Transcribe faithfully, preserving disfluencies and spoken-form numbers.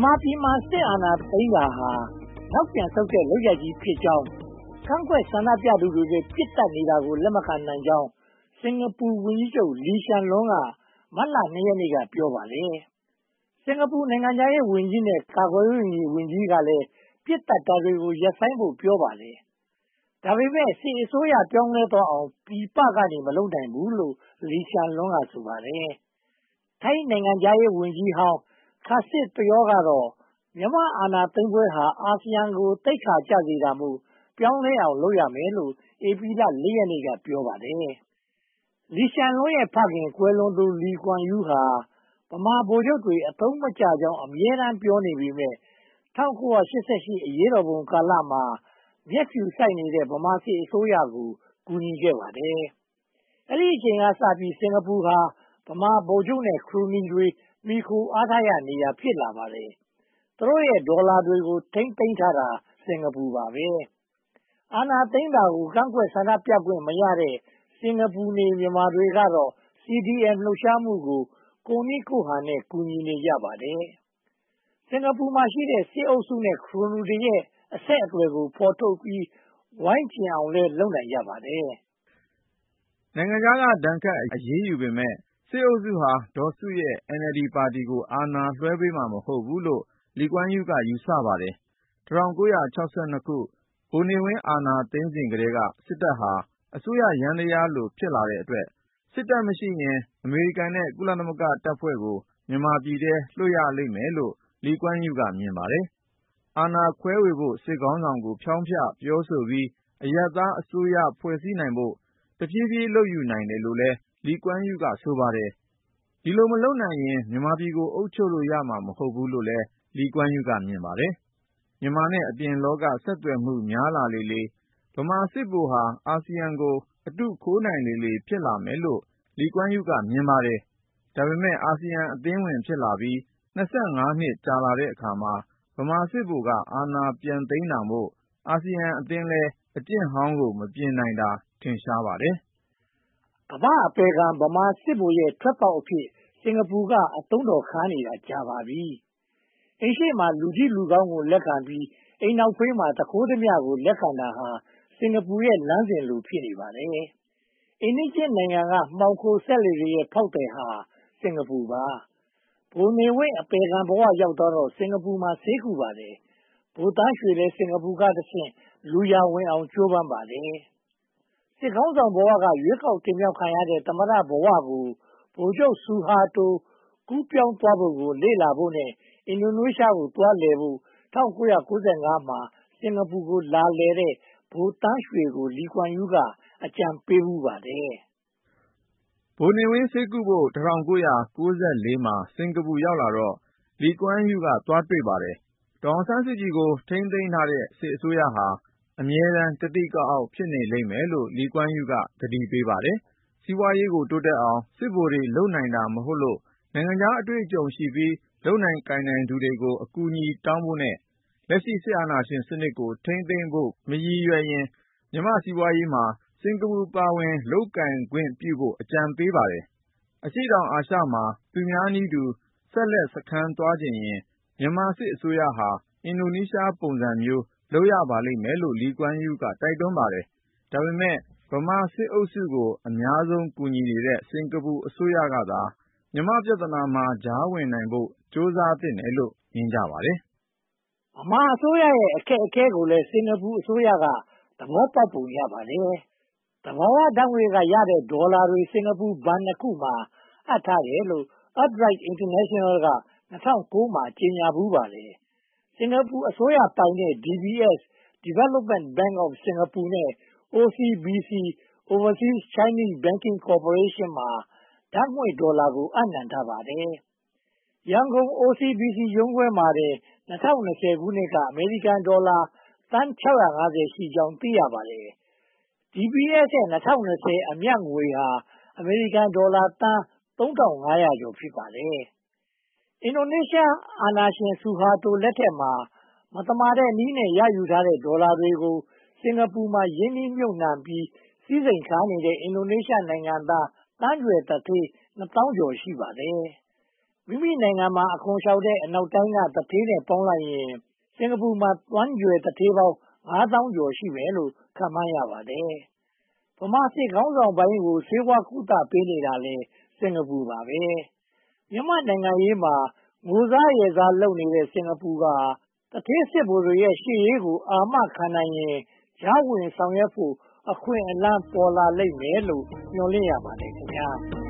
မာပြည်မှာစစ်အာဏာသိမ်းတာဟာနောက်ပြန်ဆုတ်တဲ့လုပ်ရပ်ကြီးဖြစ်ကြောင်းကန့်ကွက်ဆန္ဒပြသူတွေပစ်တက်နေတာကိုလက်မခံနိုင်ကြောင်းစင်ကာပူဝန်ကြီးချုပ်လီရှန်လွန်းကမတ်လ နှစ်ရက်နေ့ကပြောပါတယ်။စင်ကာပူနိုင်ငံခြားရေးဝန်ကြီးနဲ့ကာကွယ်ရေးဝန်ကြီးကလည်းပစ်တက်တာတွေကိုရပ်ဆိုင်းဖို့ပြောပါတယ်။ဒါပေမဲ့စစ်အစိုးရပြောင်းလဲသွားအောင်ပြည်ပကနေမလုပ်နိုင်ဘူးလို့လီရှန်လွန်းကဆိုပါတယ်။ထိုင်းနိုင်ငံခြားရေးဝန်ကြီးဟောင်းခါစစ်တယောကတော့မြန်မာအာဏာသိမ်းပွဲဟာအာဆီယံကိုသိက္ခာကျစေတာမို့ပြောင်းလဲအောင်လုပ်ရမယ်လို့ဧပြီလ လေးရက်နေ့ကပြောပါတယ်။လီရှန်လွန်းရဲ့ဖခင်ကွယ်လွန်သူလီကွမ်ယူဟာဗမာဗိုလ်ချုပ်တွေအသုံးမကျကြောင်းအမြဲတမ်းပြောနေပေမဲ့၁၉၈၈ အရေးတော်ပုံကာလမှာမျက်ဖြူဆိုက်နေတဲ့ဗမာစစ်အစိုးရကိုကူညီခဲ့ပါတယ်။အဲဒီအချိန်ကစပြီးစင်ကာပူဟာဗမာဗိုလ်ချုပ်နဲ့ခရိုနီတွေမှီခိုအားထားရနေရာဖြစ်လာပါတယ်။သူတို့ရဲ့ဒေါ်လာတွေကိုထိန်းသိမ်းထားတာစင်ကာပူပါပဲ။အာဏာသိမ်းတာကိုကန့်ကွက်ဆန္ဒပြခွင့်မရတဲ့စင်ကာပူနေမြန်မာတွေကတော့ စီ ဒီ အမ် လှုပ်ရှားမှုကိုကိုယ့်နည်းကိုယ့်ဟန်နဲ့ကူညီနေကြပါတယ်။စင်ကာပူမှာရှိတဲ့စစ်အုပ်စုနဲ့ခရိုနီတွေရဲ့အဆက်အသွယ်ကိုဖော်ထုတ်ပြီးဝိုင်းကျဉ်အောင်လည်းလုပ်နိုင်ကြပါတယ်။နိုင်ငံခြားကဒဏ်ခတ်အရေးယူပေမယ့်စစ်အုပ်စုဟာဒေါ်စုရဲ့ အန် အယ်လ် ဒီ ပါတီကိုအာဏာလွှဲပေးမှာမဟုတ်ဘူးလို့လီကွမ်ယူကယူဆပါတယ်။ ၁၉၆၂ ခုဗိုလ်နေဝင်းအာဏာသိမ်းစဉ်ကတည်းကစစ်တပ်ဟာအစိုးရယန္တရားလိုဖြစ်လာတဲ့အတွက်စစ်တပ်မရှိရင်အမေရိကန်နဲ့ကုလသမဂ္ဂတပ်ဖွဲ့ကိုမြန်မာပြည်ထဲလွှတ်ရလိမ့်မယ်လို့လီကွမ်ယူကမြင်ပါတယ်။အာဏာခွဲဝေဖို့စစ်ခေါင်းဆောင်ကိုဖျောင်းဖျပြောဆိုပြီးအရပ်သားအစိုးရဖွဲ့စည်းနိုင်ဖို့တဖြည်းဖြည်းလုပ်ယူနိုင်တယ်လို့လည်းလီကွမ်ယူကဆိုပါတယ်။ဒီလိုမလုပ်နိုင်ရင်မြန်မာပြည်ကိုအုပ်ချုပ်လို့ရမှာမဟုတ်ဘူးလို့လည်းလီကွမ်ယူကမြင်ပါတယ်။မြန်မာနဲ့အပြင်လောကဆက်သွယ်မှုများလာလေလေဗမာစစ်ဗိုလ်ဟာအာဆီယံကိုအတုခိုးနိုင်လေလေဖြစ်လာမယ်လို့လီကွမ်ယူကမြင်ပါတယ်။ဒါပေမဲ့အာဆီယံအသင်းဝင်ဖြစ်လာပြီးနှစ်နှစ်ကြာလာတဲ့အခါမှာဗမာစစ်ဗိုလ်ကအာဏာပြန်သိမ်းတာမို့အာဆီယံအသင်းလည်းအကျင့်ဟောင်းကိုမပြင်နိုင်တာထင်ရှားပါတယ်။ကမ္ဘာ့အပယ်ခံဗမာစစ်ဗိုလ်ရဲ့ထွက်ပေါက်အဖြစ်စင်ကာပူကအသုံးတော်ခံနေတာကြာပါပြီ။အိမ်ရှေ့မှာလူကြီးလူကောင်းကိုလက်ခံပြီးအိမ်နောက်ဖေးမှာတခိုးဓမြကိုလက်ခံတာဟာစင်ကာပူရဲ့လမ်းစဉ်လိုဖြစ်နေပါတယ်။အိမ်နီးချင်းနိုင်ငံကမှောင်ခိုစက်လှေတွေရဲ့ဖောက်သည်ဟာစင်ကာပူပါ။ဗိုလ်နေဝင်းအပယ်ခံဘဝရောက်တော့စင်ကာပူမှာဆေးကုပါတယ်။ဗိုလ်တန်းရွှေလည်းစင်ကာပူကတဆင့်လူရဝင်အောင်ကြိုးပမ်းပါတယ်။စစ်ခေါင်းဆောင်ဘဝကရွေးကောက်တင်မြှောက်ခံရတဲ့သမ္မတဘဝကိုဗိုလ်ချုပ်ဆူဟာတိုကူးပြောင်းသွားဖို့ကိုလေ့လာဖို့နဲ့အင်ဒိုနီးရှားကိုသွားလည်ဖို့၁၉၉၅မှာစင်ကာပူကိုလာလည်တဲ့ဗိုလ်တန်းရွှေကိုလီကွမ်ယူကအကြံပေးဖူးပါတယ်။ဗိုလ်နေဝင်းဆေးကုဖို့၁၉၉၄မှာစင်ကာပူရောက်လာတော့လီကွမ်ယူကသွားတွေ့ပါတယ်။ဒေါ်အောင်ဆန်းစုကြည်ကိုထိန်းသိမ်းထားတဲ့စစ်အစိုးရဟာအမြဲတမ်းတတိကအောက်ဖြစ်နေလိမ့်မယ်လို့လီကွမ်ယူကသတိပေးပါတယ်။စီးပွားရေးကိုတိုးတက်အောင်စစ်ဗိုလ်တွေလုပ်နိုင်တာမဟုတ်လို့နိုင်ငံခြားအတွေ့အကြုံရှိပြီးလုပ်နိုင်ကိုင်နိုင်သူတွေကိုအကူအညီတောင်းဖို့နဲ့လက်ရှိစစ်အာဏာရှင်စနစ်ကိုထိန်းသိမ်းဖို့မရည်ရွယ်ရင်မြန်မာ့စီးပွားရေးမှာစင်ကာပူပါဝင်လုပ်ကိုင်ခွင့်ပြုဖို့အကြံပေးပါတယ်။အရှေ့တောင်အာရှမှာသူများနည်းတူဆက်လက်စခန်းသွားချင်ရင်မြန်မာစစ်အစိုးရဟာအင်ဒိုနီးရှားပုံစံမျိုးလုပ်ရပါလိမ့်မယ်လို့လီကွမ်ယူကတိုက်တွန်းပါတယ်။ဒါပေမဲ့ဗမာစစ်အုပ်စုကိုအများဆုံးကူညီနေတဲ့စင်ကာပူအစိုးရကသာမြန်မာပြဿနာမှာကြားဝင်နိုင်ဖို့ကြိုးစားသင့်တယ်လို့မြင်ကြပါတယ်။ဗမာအစိုးရရဲ့အခက်အခဲကိုလည်းစင်ကာပူအစိုးရကသဘောပေါက်ပုံရပါတယ်။သဘာဝဓါတ်ငွေ့ကရတဲ့ဒေါ်လာတွေစင်ကာပူဘဏ်နှစ်ခုမှာအပ်ထားတယ်လို့ Earthright International က၂၀၀၉မှာကြေညာဖူးပါတယ်။စင်ကာပူအစိုးရပိုင်တဲ့ ဒီ ဘီ အက်စ် Development Bank of Singapore နဲ့ အို စီ ဘီ စီ Overseas Chinese Banking Corporation မှာဓါတ်ငွေ့ဒေါ်လာကိုအပ်နံှထားပါတယ်။ရန်ကုန် အို စီ ဘီ စီ ရုံးခွဲမှာတင်၂၀၂၀ခုနှစ်ကအမေရိကန်ဒေါ်လာသန်းခြောက်ရာငါးဆယ်ရှိကြောင်းသိရပါတယ်။ ဒီ ဘီ အက်စ် ရဲ့၂၀၂၀အမြတ်ငွေဟာအမေရိကန်ဒေါ်လာသန်းသုံးထောင်ငါးရာကျော်ဖြစ်ပါတယ်။အင်ဒိုနီးရှားအာဏာရှင်ဆူဟာတိုလက်ထက်မှာမသမာတဲ့နည်းနဲ့ရယူထားတဲ့ဒေါ်လာတွေကိုစင်ကာပူမှာရင်းနှီးမြုပ်နံှပြီးစည်းစိမ်ခံနေတဲ့အင်ဒိုနီးရှားနိုင်ငံသားသန်းကြွယ်သူဌေးနှစ်သောင်းကျော်ရှိပါတယ်မိမိနိုင်ငံမှာအခွန်လျှောက်တဲ့အနောက်တိုင်းကသူဌေးနဲ့ပေါင်းလိုက်ရင်စင်္ကာပူမှာဝမ်းကြွယ်သူဌေးပေါင်းငါးသောင်းကျော်ရှိမယ်လို့ခန့်မှန်းရပါတယ်။ ဗမာစစ်ခေါင်းဆောင်ပိုင်းကိုဆေးဝါးကုသပေးနေတာလည်းစင်္ကာပူပါပဲ။ မြန်မာ့နိုင်ငံရေးမှာငိုစားရက်စားလုပ်နေတဲ့စင်္ကာပူကသူဌေးစစ်ဗိုလ်တွေရဲ့ရှေ့ရေးကိုအာမခံနိုင်ရင်ကြားဝင်ဆောင်ရွက်ဖို့အခွင့်အလမ်းပေါ်လာလိမ့်မယ်လို့မျှော်လင့်ရပါတယ်ခင်ဗျာ။